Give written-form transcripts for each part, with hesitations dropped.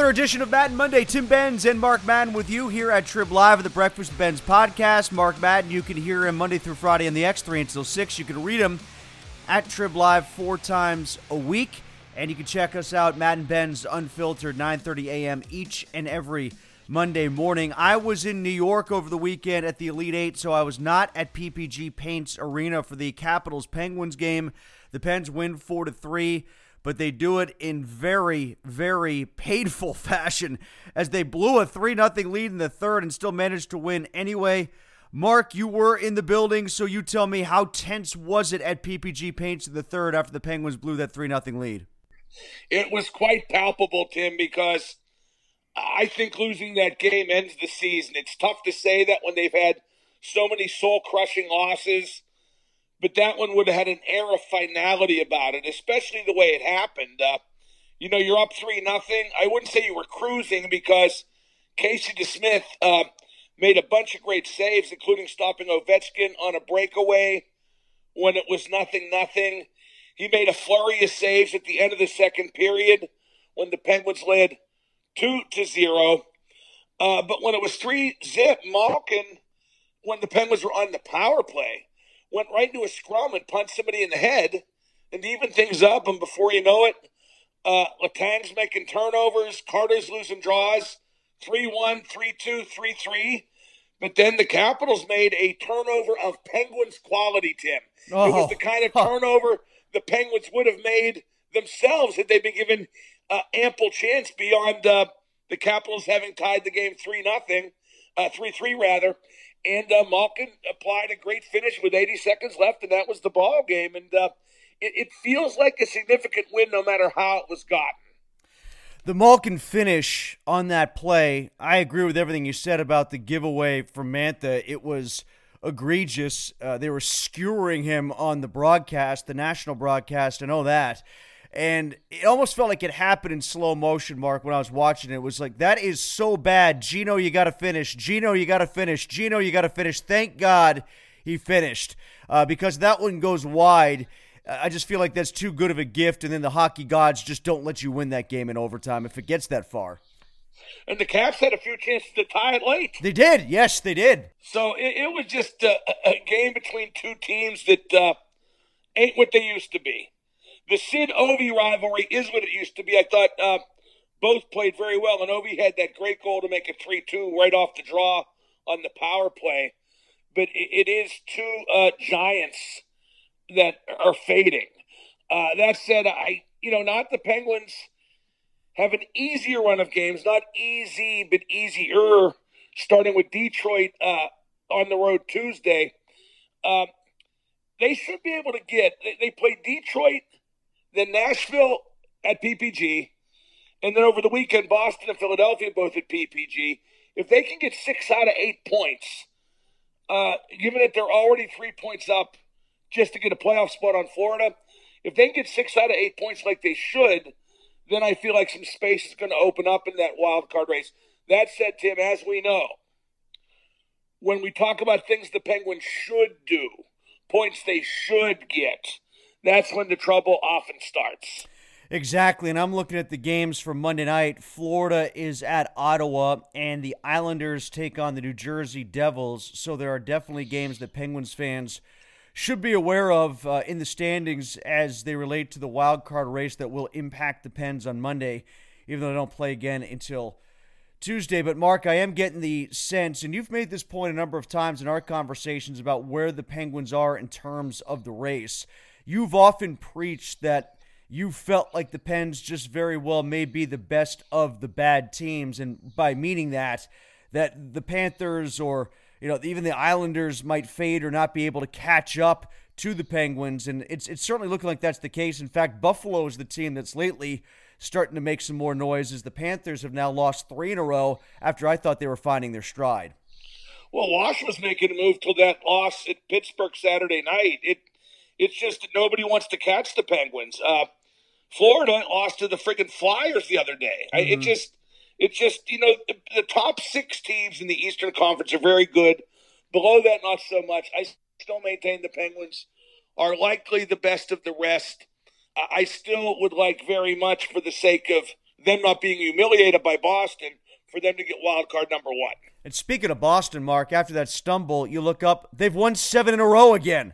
Another edition of Madden Monday. Tim Benz and Mark Madden with you here at Trib Live at the Breakfast with Benz podcast. Mark Madden, you can hear him Monday through Friday on the X, 3 until 6. You can read him at Trib Live 4 times a week. And you can check us out, Madden Benz Unfiltered, 9:30 a.m. each and every Monday morning. I was in New York over the weekend at the Elite Eight, so I was not at PPG Paints Arena for the Capitals-Penguins game. The Pens win 4-3. But they do it in very, very painful fashion as they blew a 3-0 lead in the third and still managed to win anyway. Mark, you were in the building, so you tell me, how tense was it at PPG Paints in the third after the Penguins blew that 3-0 lead? It was quite palpable, Tim, because I think losing that game ends the season. It's tough to say that when they've had so many soul-crushing losses, but that one would have had an air of finality about it, especially the way it happened. You're up 3-0. I wouldn't say you were cruising because Casey DeSmith made a bunch of great saves, including stopping Ovechkin on a breakaway when it was 0-0. He made a flurry of saves at the end of the second period when the Penguins led 2-0. But when it was 3-0, Malkin, when the Penguins were on the power play, went right into a scrum and punched somebody in the head and even things up. And before you know it, Letang's making turnovers. Carter's losing draws. 3-1, 3-2, 3-3. But then the Capitals made a turnover of Penguins quality, Tim. It was the kind of turnover the Penguins would have made themselves had they been given ample chance beyond the Capitals having tied the game 3-3 rather. And Malkin applied a great finish with 80 seconds left, and that was the ball game. And it feels like a significant win no matter how it was gotten. The Malkin finish on that play, I agree with everything you said about the giveaway from Mantha. It was egregious. They were skewering him on the broadcast, the national broadcast, and all that. And it almost felt like it happened in slow motion, Mark, when I was watching it. It was like, that is so bad. Gino, you got to finish. Gino, you got to finish. Gino, you got to finish. Thank God he finished because that one goes wide. I just feel like that's too good of a gift, and then the hockey gods just don't let you win that game in overtime if it gets that far. And the Caps had a few chances to tie it late. They did. Yes, they did. So it was just a game between two teams that ain't what they used to be. The Sid-Ovi rivalry is what it used to be. I thought both played very well, and Ovi had that great goal to make it 3-2 right off the draw on the power play. But it is two giants that are fading. That said, not the Penguins have an easier run of games, not easy, but easier, starting with Detroit on the road Tuesday. They should be able to they play Detroit, then Nashville at PPG, and then over the weekend, Boston and Philadelphia both at PPG. If they can get 6 out of 8 points, given that they're already 3 points up just to get a playoff spot on Florida, if they can get 6 out of 8 points like they should, then I feel like some space is going to open up in that wild card race. That said, Tim, as we know, when we talk about things the Penguins should do, points they should get, that's when the trouble often starts. Exactly, and I'm looking at the games for Monday night. Florida is at Ottawa, and the Islanders take on the New Jersey Devils, so there are definitely games that Penguins fans should be aware of in the standings as they relate to the wild card race that will impact the Pens on Monday, even though they don't play again until Tuesday. But, Mark, I am getting the sense, and you've made this point a number of times in our conversations about where the Penguins are in terms of the race. You've often preached that you felt like the Pens just very well may be the best of the bad teams, and by meaning that the Panthers or even the Islanders might fade or not be able to catch up to the Penguins, and it's certainly looking like that's the case. In fact, Buffalo is the team that's lately starting to make some more noise, as the Panthers have now lost 3 in a row after I thought they were finding their stride. Well, Wash was making a move till that loss at Pittsburgh Saturday night. It's just that nobody wants to catch the Penguins. Florida lost to the friggin' Flyers the other day. Mm-hmm. It's just the top 6 teams in the Eastern Conference are very good. Below that, not so much. I still maintain the Penguins are likely the best of the rest. I still would like very much, for the sake of them not being humiliated by Boston for them to get wild card number 1. And speaking of Boston, Mark, after that stumble, you look up, they've won 7 in a row again.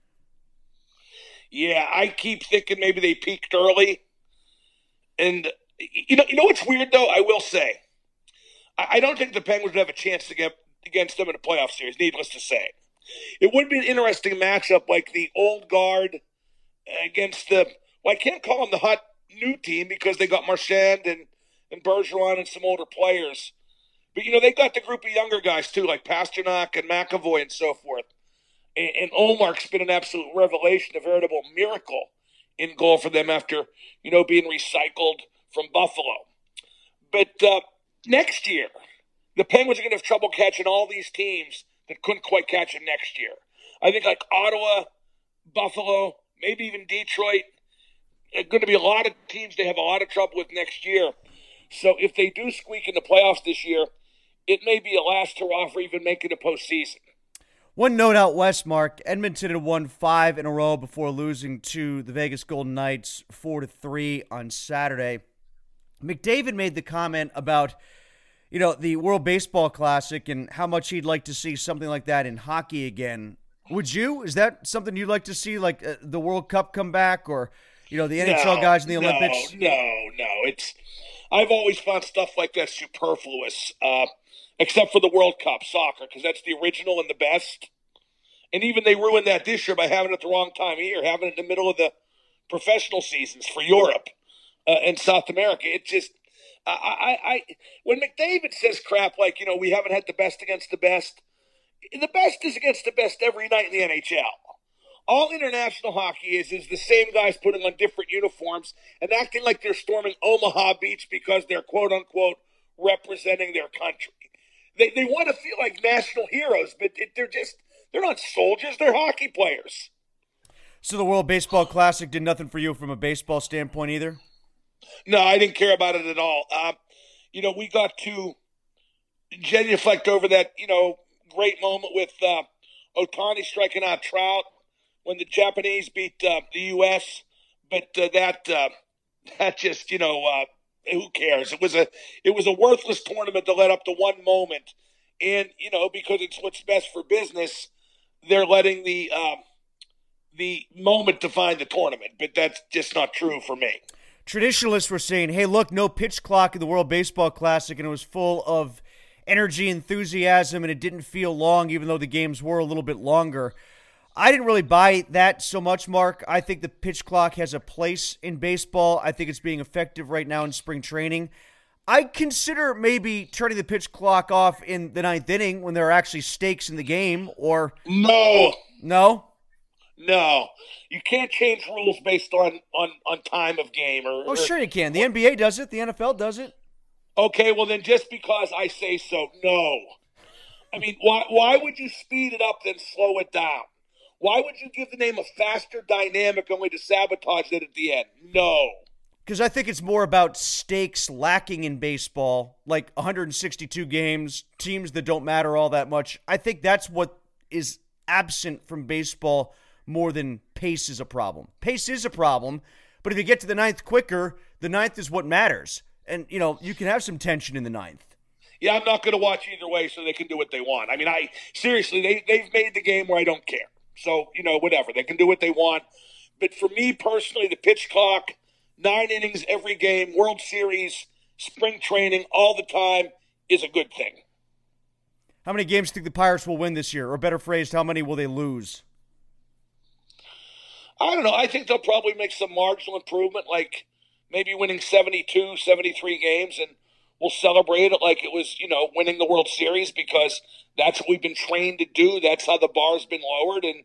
Yeah, I keep thinking maybe they peaked early. And you know what's weird though? I will say, I don't think the Penguins would have a chance to get against them in a playoff series. Needless to say, it would be an interesting matchup, like the old guard against the. Well, I can't call them the hot new team because they got Marchand and Bergeron and some older players. But, they got the group of younger guys, too, like Pasternak and McAvoy and so forth. And Omar's been an absolute revelation, a veritable miracle in goal for them after, being recycled from Buffalo. But next year, the Penguins are going to have trouble catching all these teams that couldn't quite catch them next year. I think like Ottawa, Buffalo, maybe even Detroit, are going to be a lot of teams they have a lot of trouble with next year. So if they do squeak in the playoffs this year, it may be a last hurrah for even making the postseason. One note out west, Mark. Edmonton had won 5 in a row before losing to the Vegas Golden Knights 4-3 on Saturday. McDavid made the comment about, the World Baseball Classic and how much he'd like to see something like that in hockey again. Would you? Is that something you'd like to see, like the World Cup come back or, the NHL guys in the Olympics? No. I've always found stuff like that superfluous, except for the World Cup soccer, because that's the original and the best. And even they ruined that this year by having it at the wrong time of year, having it in the middle of the professional seasons for Europe and South America. It just, when McDavid says crap like, we haven't had the best against the best is against the best every night in the NHL. All international hockey is the same guys putting on different uniforms and acting like they're storming Omaha Beach because they're quote-unquote representing their country. They want to feel like national heroes, but they're not soldiers, they're hockey players. So the World Baseball Classic did nothing for you from a baseball standpoint either? No, I didn't care about it at all. We got to genuflect over that, great moment with Ohtani striking out Trout when the Japanese beat the U.S., but that just, who cares? It was a worthless tournament that led up to one moment, and because it's what's best for business, they're letting the moment define the tournament. But that's just not true for me. Traditionalists were saying, "Hey, look, no pitch clock in the World Baseball Classic, and it was full of energy, enthusiasm, and it didn't feel long, even though the games were a little bit longer." I didn't really buy that so much, Mark. I think the pitch clock has a place in baseball. I think it's being effective right now in spring training. I consider maybe turning the pitch clock off in the 9th inning when there are actually stakes in the game, or... No. No? You can't change rules based on time of game. Sure you can. The NBA does it. The NFL does it. Okay, well then just because I say so, no. I mean, why would you speed it up then slow it down? Why would you give the name a faster dynamic only to sabotage it at the end? No. Because I think it's more about stakes lacking in baseball, like 162 games, teams that don't matter all that much. I think that's what is absent from baseball more than pace is a problem. Pace is a problem, but if you get to the 9th quicker, the 9th is what matters. And, you can have some tension in the 9th. Yeah, I'm not going to watch either way so they can do what they want. I mean, seriously, they've made the game where I don't care. So, whatever. They can do what they want. But for me personally, the pitch clock, 9 innings every game, World Series, spring training, all the time is a good thing. How many games do you think the Pirates will win this year? Or better phrased, how many will they lose? I don't know. I think they'll probably make some marginal improvement, like maybe winning 72, 73 games, and we'll celebrate it like it was, winning the World Series because that's what we've been trained to do. That's how the bar's been lowered, and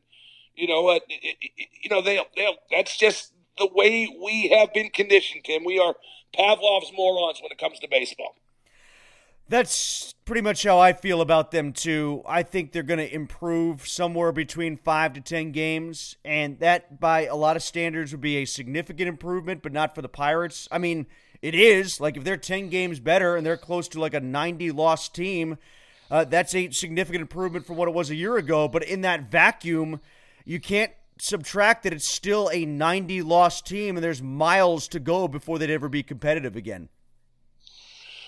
that's just the way we have been conditioned, Tim. We are Pavlov's morons when it comes to baseball. That's pretty much how I feel about them, too. I think they're going to improve somewhere between 5 to 10 games, and that, by a lot of standards, would be a significant improvement, but not for the Pirates. I mean, it is. Like, if they're 10 games better and they're close to, like, a 90-loss team, that's a significant improvement from what it was a year ago. But in that vacuum, you can't subtract that it's still a 90-loss team, and there's miles to go before they'd ever be competitive again.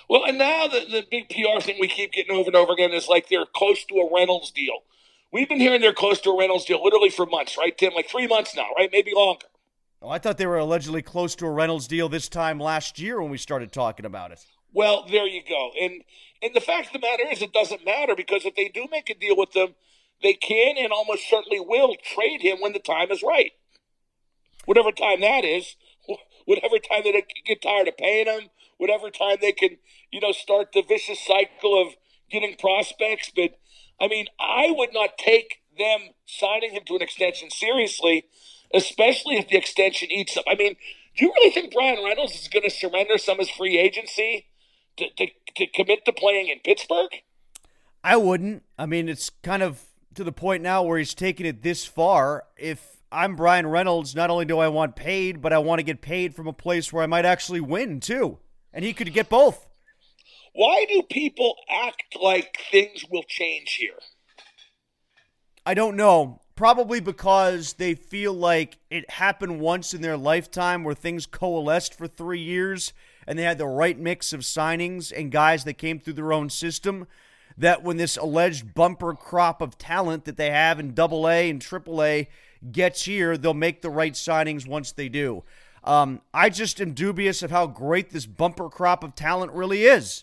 Well, and now the big PR thing we keep getting over and over again is like they're close to a Reynolds deal. We've been hearing they're close to a Reynolds deal literally for months, right, Tim? Like 3 months now, right? Maybe longer. Oh, I thought they were allegedly close to a Reynolds deal this time last year when we started talking about it. Well, there you go. And the fact of the matter is it doesn't matter because if they do make a deal with them, they can and almost certainly will trade him when the time is right. Whatever time that is, whatever time they get tired of paying him, whatever time they can, start the vicious cycle of getting prospects. But, I mean, I would not take them signing him to an extension seriously, especially if the extension eats up. I mean, do you really think Brian Reynolds is going to surrender some of his free agency to commit to playing in Pittsburgh? I wouldn't. I mean, it's kind of to the point now where he's taken it this far. If I'm Brian Reynolds, not only do I want paid, but I want to get paid from a place where I might actually win, too. And he could get both. Why do people act like things will change here? I don't know. Probably because they feel like it happened once in their lifetime where things coalesced for 3 years and they had the right mix of signings and guys that came through their own system, that when this alleged bumper crop of talent that they have in AA and AAA gets here, they'll make the right signings once they do. I just am dubious of how great this bumper crop of talent really is.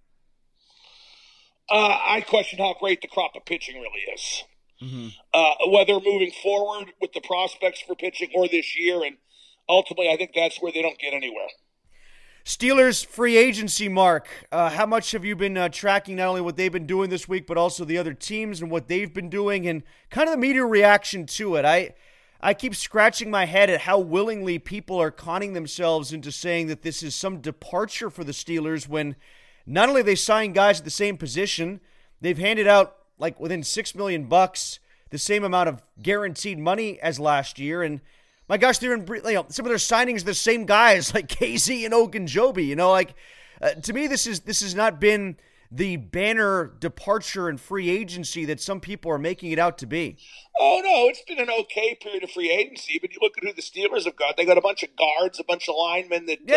I question how great the crop of pitching really is. Whether moving forward with the prospects for pitching or this year, and ultimately I think that's where they don't get anywhere. Steelers free agency, Mark. How much have you been tracking not only what they've been doing this week, but also the other teams and what they've been doing and kind of the media reaction to it? I keep scratching my head at how willingly people are conning themselves into saying that this is some departure for the Steelers when not only they sign guys at the same position, they've handed out like within $6 million, the same amount of guaranteed money as last year. And my gosh, they're in some of their signings, the same guys like KZ and Ogunjobi. To me, this has not been the banner departure and free agency that some people are making it out to be. Oh no, it's been an okay period of free agency. But you look at who the Steelers have got; they got a bunch of guards, a bunch of linemen that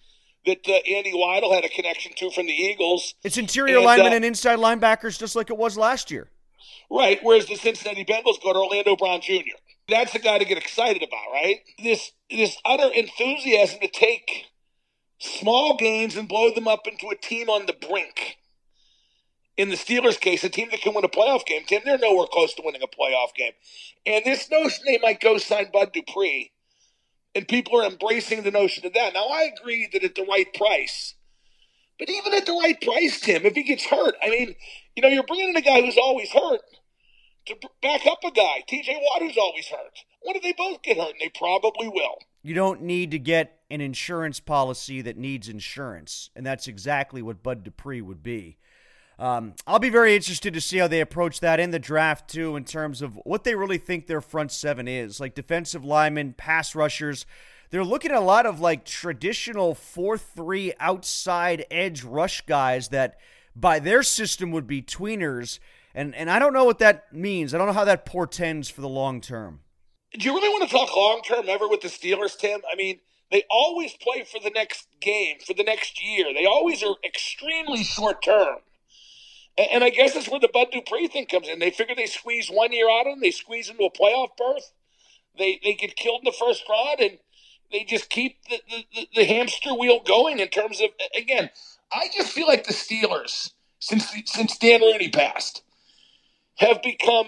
Andy Weidel had a connection to from the Eagles. It's interior linemen and inside linebackers just like it was last year. Right, whereas the Cincinnati Bengals got Orlando Brown Jr. That's the guy to get excited about, right? This utter enthusiasm to take small gains and blow them up into a team on the brink. In the Steelers' case, a team that can win a playoff game, Tim, they're nowhere close to winning a playoff game. And this notion they might go sign Bud Dupree, and people are embracing the notion of that. Now, I agree that at the right price, but even at the right price, Tim, if he gets hurt, I mean, you're bringing in a guy who's always hurt to back up a guy, TJ Watt, who's always hurt. What if they both get hurt? And they probably will. You don't need to get an insurance policy that needs insurance, and that's exactly what Bud Dupree would be. I'll be very interested to see how they approach that in the draft, too, in terms of what they really think their front seven is. Like defensive linemen, pass rushers. They're looking at a lot of like traditional 4-3 outside edge rush guys that by their system would be tweeners. And I don't know what that means. I don't know how that portends for the long term. Do you really want to talk long term ever with the Steelers, Tim? I mean, they always play for the next game, for the next year. They always are extremely short term. And I guess that's where the Bud Dupree thing comes in. They figure they squeeze 1 year out of them. They squeeze into a playoff berth. They get killed in the first round, and they just keep the hamster wheel going in terms of, again, I just feel like the Steelers, since Dan Rooney passed, have become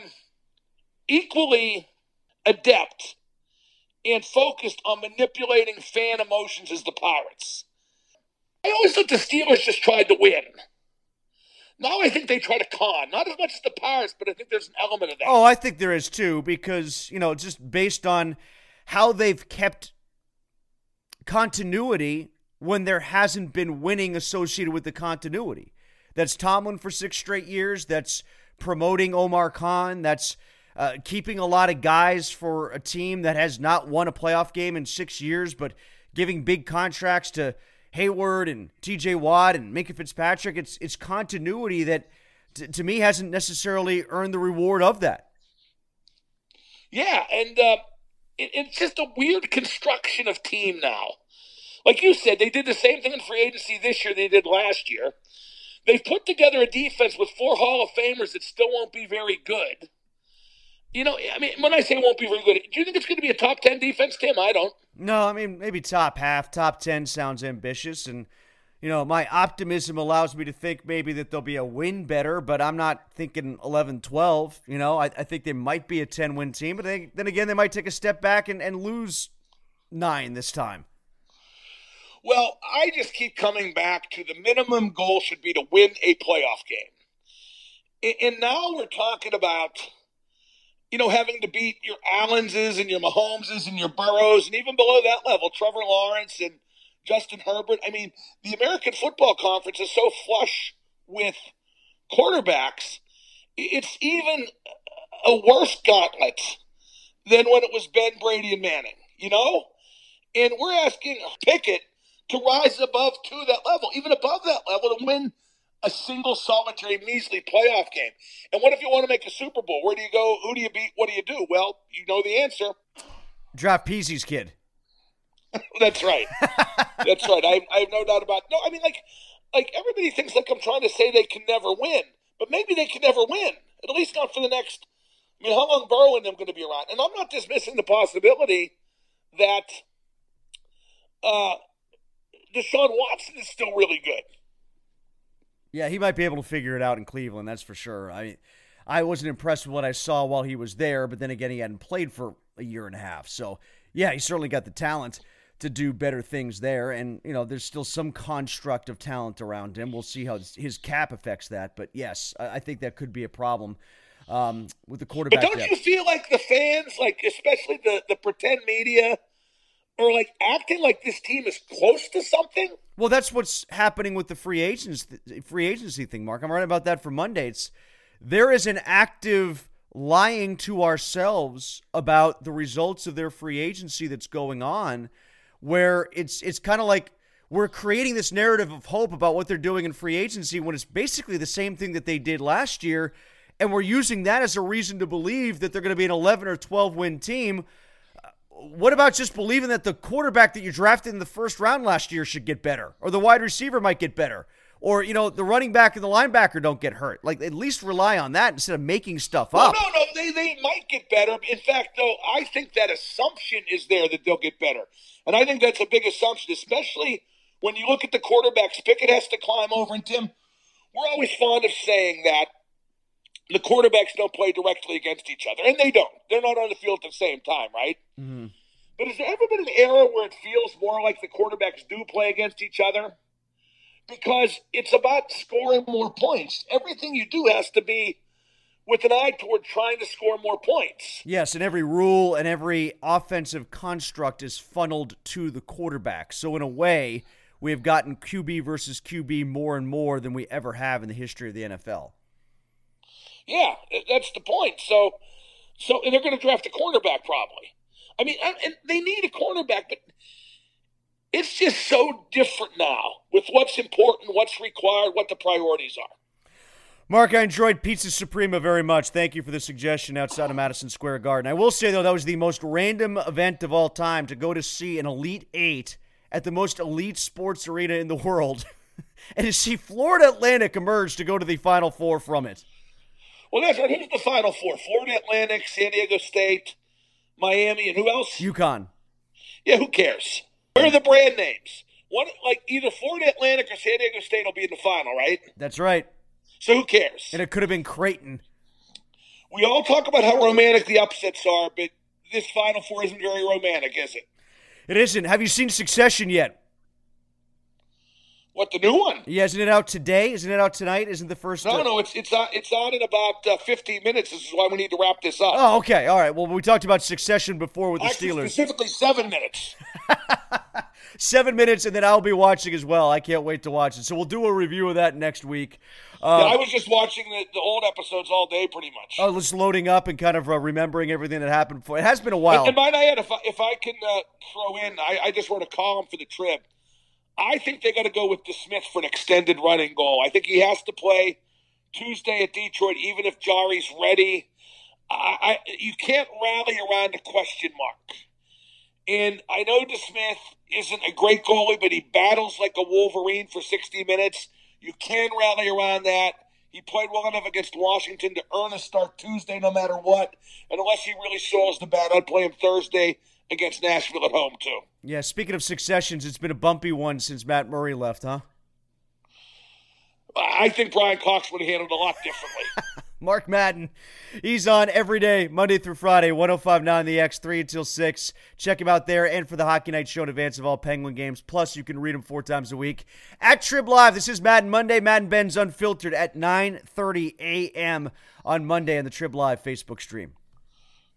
equally adept and focused on manipulating fan emotions as the Pirates. I always thought the Steelers just tried to win. Now I think they try to con. Not as much as the Pirates, but I think there's an element of that. Oh, I think there is too, because, just based on how they've kept continuity when there hasn't been winning associated with the continuity. That's Tomlin for 6 straight years. That's promoting Omar Khan. That's keeping a lot of guys for a team that has not won a playoff game in 6 years, but giving big contracts to Hayward and TJ Watt and Minkah Fitzpatrick. It's continuity that, to me, hasn't necessarily earned the reward of that. Yeah, and it's just a weird construction of team now. Like you said, they did the same thing in free agency this year they did last year. They've put together a defense with 4 Hall of Famers that still won't be very good. You know, I mean, when I say won't be very good, do you think it's going to be a top 10 defense, Tim? I don't. No, I mean, maybe top half. Top 10 sounds ambitious. And, my optimism allows me to think maybe that there'll be a win better, but I'm not thinking 11-12. I think they might be a 10-win team, but then again, they might take a step back and lose 9 this time. Well, I just keep coming back to the minimum goal should be to win a playoff game. And now we're talking about, having to beat your Allenses and your Mahomeses and your Burrows, and even below that level, Trevor Lawrence and Justin Herbert. I mean, the American Football Conference is so flush with quarterbacks, it's even a worse gauntlet than when it was Ben, Brady, and Manning, And we're asking Pickett to rise above to that level, even above that level, to win a single solitary measly playoff game. And what if you want to make a Super Bowl? Where do you go? Who do you beat? What do you do? Well, you know the answer. Draft Peasy's kid. That's right. That's right. I have no doubt about it. No, I mean, like everybody thinks like I'm trying to say they can never win, but maybe they can never win, at least not for the next. I mean, how long Burrow and them going to be around? And I'm not dismissing the possibility that Deshaun Watson is still really good. Yeah, he might be able to figure it out in Cleveland, that's for sure. I wasn't impressed with what I saw while he was there, but then again, he hadn't played for a year and a half. So, yeah, he certainly got the talent to do better things there. And, there's still some construct of talent around him. We'll see how his cap affects that. But, yes, I think that could be a problem with the quarterback. But don't you feel like the fans, like especially the pretend media, are like acting like this team is close to something? Well, that's what's happening with the free agency thing, Mark. I'm writing about that for Monday. There is an active lying to ourselves about the results of their free agency that's going on, where it's kind of like we're creating this narrative of hope about what they're doing in free agency when it's basically the same thing that they did last year, and we're using that as a reason to believe that they're going to be an 11 or 12 win team. What about just believing that the quarterback that you drafted in the first round last year should get better, or the wide receiver might get better, or, the running back and the linebacker don't get hurt? Like, at least rely on that instead of making stuff up. No, they might get better. In fact, though, I think that assumption is there that they'll get better. And I think that's a big assumption, especially when you look at the quarterbacks Pickett has to climb over. And, Tim, we're always fond of saying that the quarterbacks don't play directly against each other, and they don't. They're not on the field at the same time, right? Mm-hmm. But has there ever been an era where it feels more like the quarterbacks do play against each other? Because it's about scoring more points. Everything you do has to be with an eye toward trying to score more points. Yes, and every rule and every offensive construct is funneled to the quarterback. So in a way, we have gotten QB versus QB more and more than we ever have in the history of the NFL. Yeah, that's the point. So and they're going to draft a cornerback probably. I mean, and they need a cornerback, but it's just so different now with what's important, what's required, what the priorities are. Mark, I enjoyed Pizza Suprema very much. Thank you for the suggestion outside of Madison Square Garden. I will say, though, that was the most random event of all time to go to see an Elite Eight at the most elite sports arena in the world and to see Florida Atlantic emerge to go to the Final Four from it. Well, that's right. Here's the Final Four. Florida Atlantic, San Diego State, Miami, and who else? UConn. Yeah, who cares? Where are the brand names? One, like either Florida Atlantic or San Diego State will be in the final, right? That's right. So who cares? And it could have been Creighton. We all talk about how romantic the upsets are, but this Final Four isn't very romantic, is it? It isn't. Have you seen Succession yet? What, the new one? Yeah, isn't it out today? Isn't it out tonight? Isn't the first? No, it's out in about 15 minutes. This is why we need to wrap this up. Oh, okay. All right. Well, we talked about Succession before with the Steelers. Specifically 7 minutes. 7 minutes, and then I'll be watching as well. I can't wait to watch it. So we'll do a review of that next week. Yeah, I was just watching the old episodes all day pretty much. Oh, just loading up and kind of remembering everything that happened before. It has been a while. And might I add, if I can throw in, I just wrote a column for the Trib. I think they got to go with DeSmith for an extended running goal. I think he has to play Tuesday at Detroit, even if Jari's ready. You can't rally around a question mark. And I know DeSmith isn't a great goalie, but he battles like a Wolverine for 60 minutes. You can rally around that. He played well enough against Washington to earn a start Tuesday no matter what. And unless he really soils the bat, I'd play him Thursday against Nashville at home, too. Yeah, speaking of successions, it's been a bumpy one since Matt Murray left, huh? I think Brian Cox would have handled it a lot differently. Mark Madden, he's on every day, Monday through Friday, 105.9 The X, 3 until 6. Check him out there and for the Hockey Night Show in advance of all Penguin games. Plus, you can read him 4 times a week. At Trib Live, this is Madden Monday. Madden Ben's Unfiltered at 9:30 a.m. on Monday on the Trib Live Facebook stream.